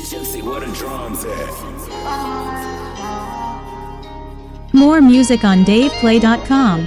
Juicy, where the drums at? More music on DavePlay.com.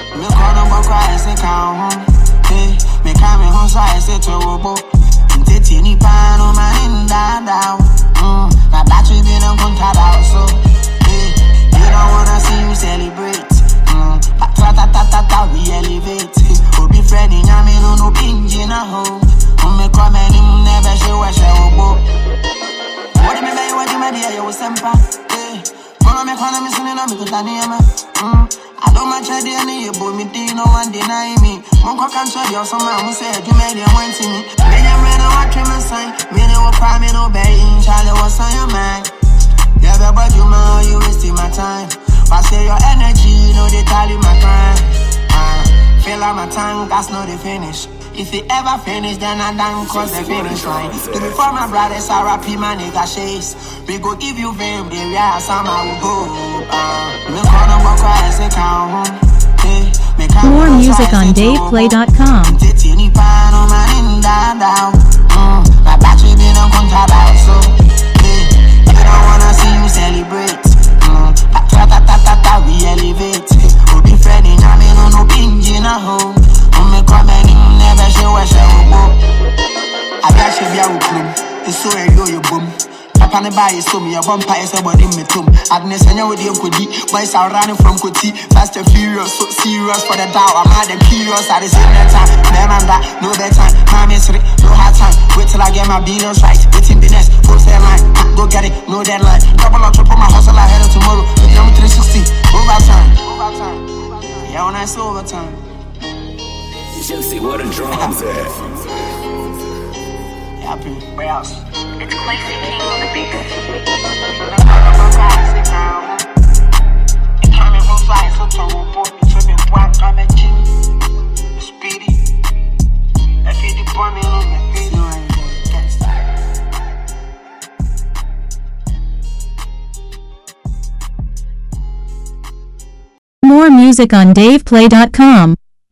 We elevate. Obi friend in yami no binge na home. Me come and him never show a show. What do me buy? What do me do? You sempa. Follow me, follow me, so you know me good name. I don't match a day any you boy me day no one deny me. Monko can show you some man who said you made you want to me. Me I'm ready to watch him sign. Me no cry, me no beg. Charlie what's on your mind? Yeah, but you man, you wasting my time. But say your energy, no they tally my crime. Fill out my tongue, that's not the finish. If it ever finish, then I done cross the finish line. Do me for my brothers, RP my nigga chase. We go give you fame, the real some I will go. More music on DavePlay.com. My battery been on contract, so you don't wanna see you celebrate. We elevate. Obi friend in yami no binge na home. Me come and him never show a show. I got you be a woman. It's so a yo boom. Papa ne buy so me a bumper is about in me tomb. Agnes and you with your kodi. Boys are running from Koti. Fast and furious, so serious for the doubt. I'm mad and curious at the same time. Man that, no bedtime. Mommy is no hard time. Wait till I get my billions right. Waiting the next, full fair line. Go get it, no deadline. Double or triple my hustle ahead of tomorrow. I'm 360, overtime. Yeah, when I say overtime. Juicy, where the drums at? Happy. Where else? It's Classy King on the beat. More music on DavePlay.com.